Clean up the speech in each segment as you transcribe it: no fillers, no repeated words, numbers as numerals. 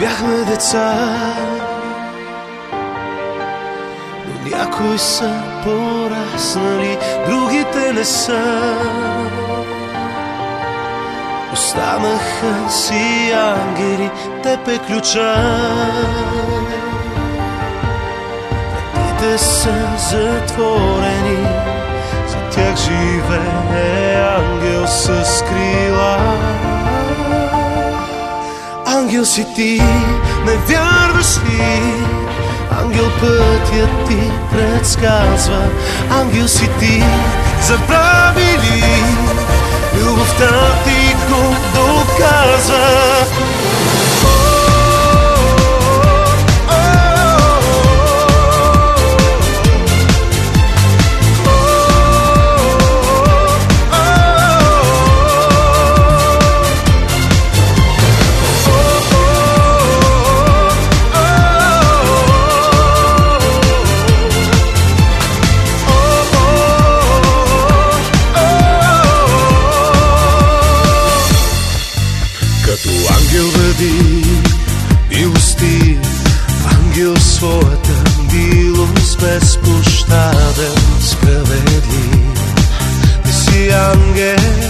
бяхме деца, но някои са пораснали, другите не са. Останаха си ангели, теб е ключа. Вратите са затворени, за тях живее ангел с крила. Ангел си ти, не вярваш ли? Ангел пътят ти предсказва. Ангел си ти, забрави ли? Любовта ти го доказва. Ангел върви милости, ангел своята милост безпощаден, справедлив. Ти си ангел,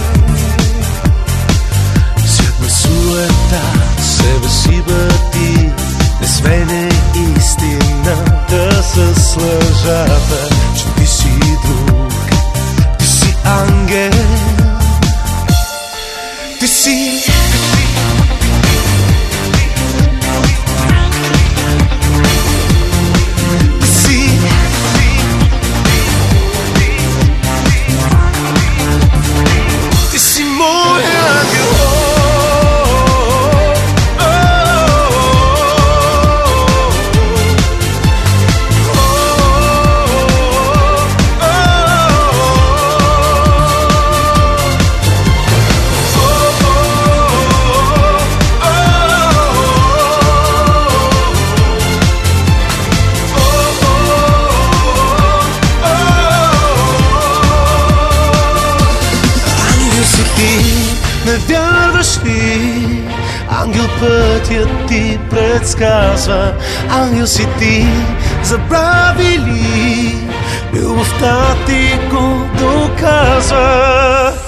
свят на суета, себе си бъди, не смене истината с лъжата, че ти си друг, ти си ангел, ти си. Не вярваш ли? Ангел пътят ти предсказва. Ангел си ти, забрави ли? Любовта ти го доказва.